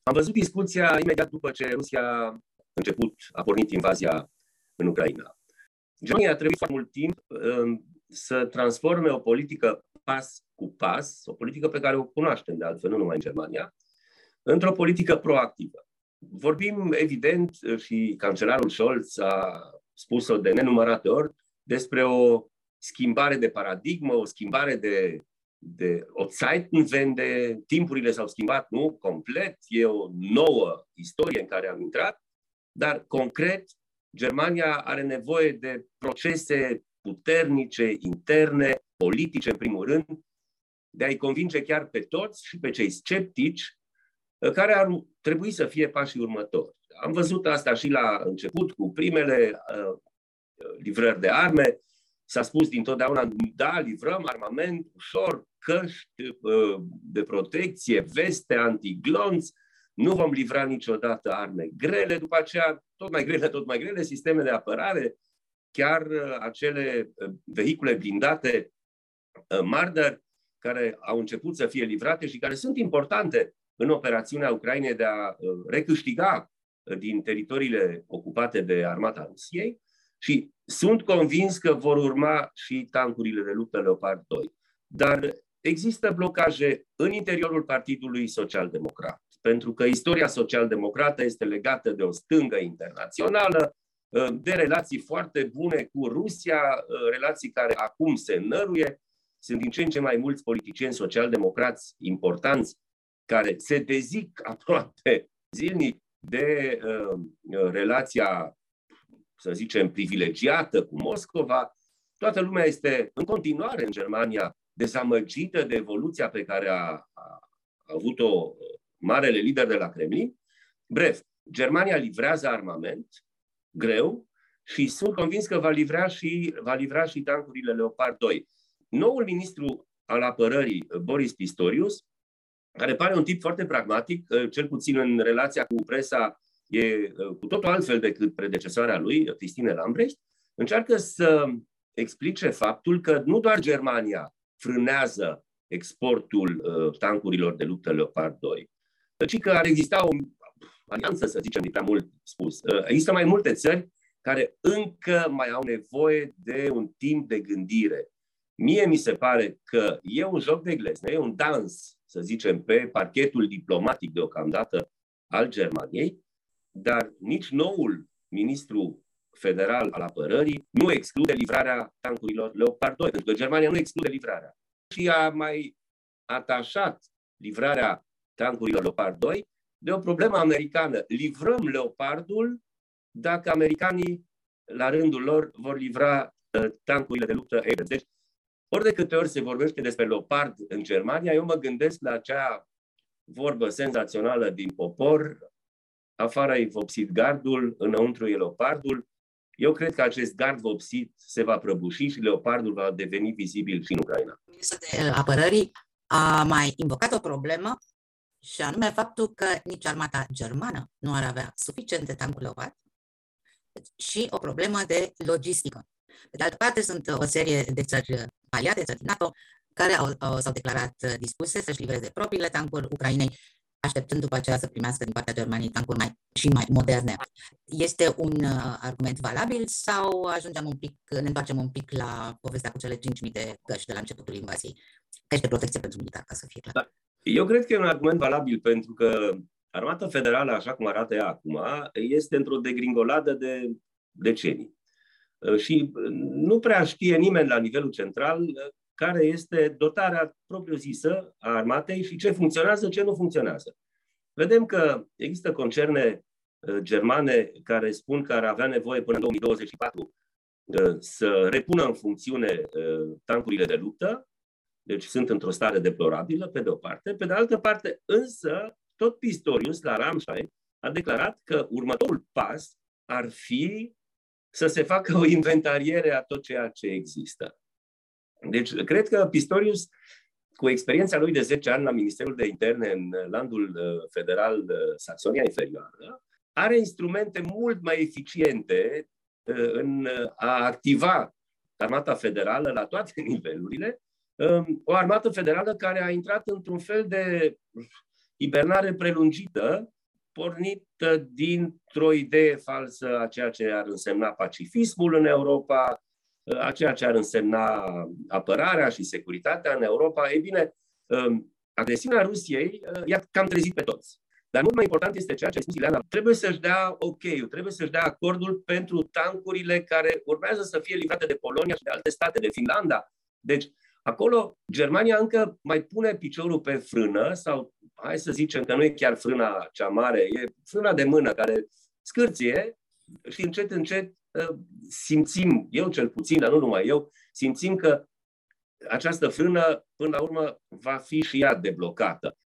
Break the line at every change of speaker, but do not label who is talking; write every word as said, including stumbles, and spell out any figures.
Am văzut discuția imediat după ce Rusia a început, a pornit invazia în Ucraina. Germania a trebuit foarte mult timp uh, să transforme o politică pas cu pas, o politică pe care o cunoaștem de altfel, nu numai în Germania, într-o politică proactivă. Vorbim, evident, și cancelarul Scholz a spus-o de nenumărate ori, despre o schimbare de paradigmă, o schimbare de, de o Zeitenwende, timpurile s-au schimbat, nu complet, e o nouă istorie în care am intrat, dar concret, Germania are nevoie de procese puternice, interne, politice, în primul rând, de a-i convinge chiar pe toți și pe cei sceptici, care ar trebui să fie pașii următori. Am văzut asta și la început cu primele uh, livrări de arme. S-a spus dintotdeauna, da, livrăm armament ușor, căști uh, de protecție, veste, antiglonți, nu vom livra niciodată arme grele, după aceea tot mai grele, tot mai grele, sisteme de apărare, chiar uh, acele uh, vehicule blindate uh, Marder, care au început să fie livrate și care sunt importante în operațiunea Ucrainei de a uh, recâștiga uh, din teritoriile ocupate de armata Rusiei și sunt convins că vor urma și tancurile de luptă Leopard doi. Dar există blocaje în interiorul Partidului Social-Democrat, pentru că istoria social-democrată este legată de o stângă internațională, de relații foarte bune cu Rusia, relații care acum se năruie. Sunt din ce în ce mai mulți politicieni social-democrați importanți care se dezic aproape zilnic de uh, relația, să zicem, privilegiată cu Moscova. Toată lumea este în continuare în Germania dezamăgită de evoluția pe care a, a avut-o marele lider de la Kremlin. Bref, Germania livrează armament greu și sunt convins că va livra și, va livra și tancurile Leopard doi. Noul ministru al apărării, Boris Pistorius, care pare un tip foarte pragmatic, cel puțin în relația cu presa, e cu totul altfel decât predecesoarea lui, Christine Lambrecht, încearcă să explice faptul că nu doar Germania frânează exportul uh, tancurilor de luptă Leopard doi, ci că ar exista o alianță, să zicem, de prea mult spus. Uh, există mai multe țări care încă mai au nevoie de un timp de gândire. Mie mi se pare că e un joc de glezne, e un dans, să zicem, pe parchetul diplomatic deocamdată al Germaniei, dar nici noul ministru federal al apărării nu exclude livrarea tancurilor Leopard doi, pentru că Germania nu exclude livrarea. Și a mai atașat livrarea tancurilor Leopard doi de o problemă americană. Livrăm Leopardul dacă americanii, la rândul lor, vor livra uh, tancurile de luptă Abrams. Deci, ori de câte ori se vorbește despre Leopard în Germania, eu mă gândesc la acea vorbă senzațională din popor: afară e vopsit gardul, înăuntru e leopardul. Eu cred că acest gard vopsit se va prăbuși și leopardul va deveni vizibil și în Ucraina.
Ministrul de Apărării a mai invocat o problemă, și anume faptul că nici armata germană nu ar avea suficiente tancuri Leopard și o problemă de logistică. Pe de altă parte, sunt o serie de țări aliate, țări NATO, care au, au, s-au declarat dispuse să-și livreze propriile tancuri Ucrainei, așteptând după aceea să primească din partea Germaniei tancuri mai, și mai moderne. Este un uh, argument valabil sau ajungem un pic, ne întoarcem un pic la povestea cu cele cinci mii de căști de la începutul invaziei? Căști de protecție pentru militar, ca să fie clar.
Da. Eu cred că e un argument valabil pentru că Armata Federală, așa cum arată ea acum, este într-o degringoladă de decenii. Și nu prea știe nimeni la nivelul central care este dotarea propriu-zisă a armatei și ce funcționează, ce nu funcționează. Vedem că există concerne germane care spun că ar avea nevoie până în două mii douăzeci și patru să repună în funcțiune tancurile de luptă, deci sunt într-o stare deplorabilă, pe de o parte. Pe de altă parte, însă, tot Pistorius, la Ramstein, a declarat că următorul pas ar fi să se facă o inventariere a tot ceea ce există. Deci, cred că Pistorius, cu experiența lui de zece ani la Ministerul de Interne în landul federal Saxonia Inferioară, are instrumente mult mai eficiente în a activa armata federală la toate nivelurile, o armată federală care a intrat într-un fel de hibernare prelungită pornită dintr-o idee falsă a ceea ce ar însemna pacifismul în Europa, a ceea ce ar însemna apărarea și securitatea în Europa. Ei bine, agresiunea Rusiei i-a cam trezit pe toți. Dar mult mai important este ceea ce a spus Ileana. Trebuie să-și dea ok-ul, trebuie să-și dea acordul pentru tancurile care urmează să fie livrate de Polonia și de alte state, de Finlanda. Deci, acolo Germania încă mai pune piciorul pe frână, sau hai să zicem că nu e chiar frâna cea mare, e frâna de mână care scârție și încet, încet simțim, eu cel puțin, dar nu numai eu, simțim că această frână, până la urmă, va fi și ea deblocată.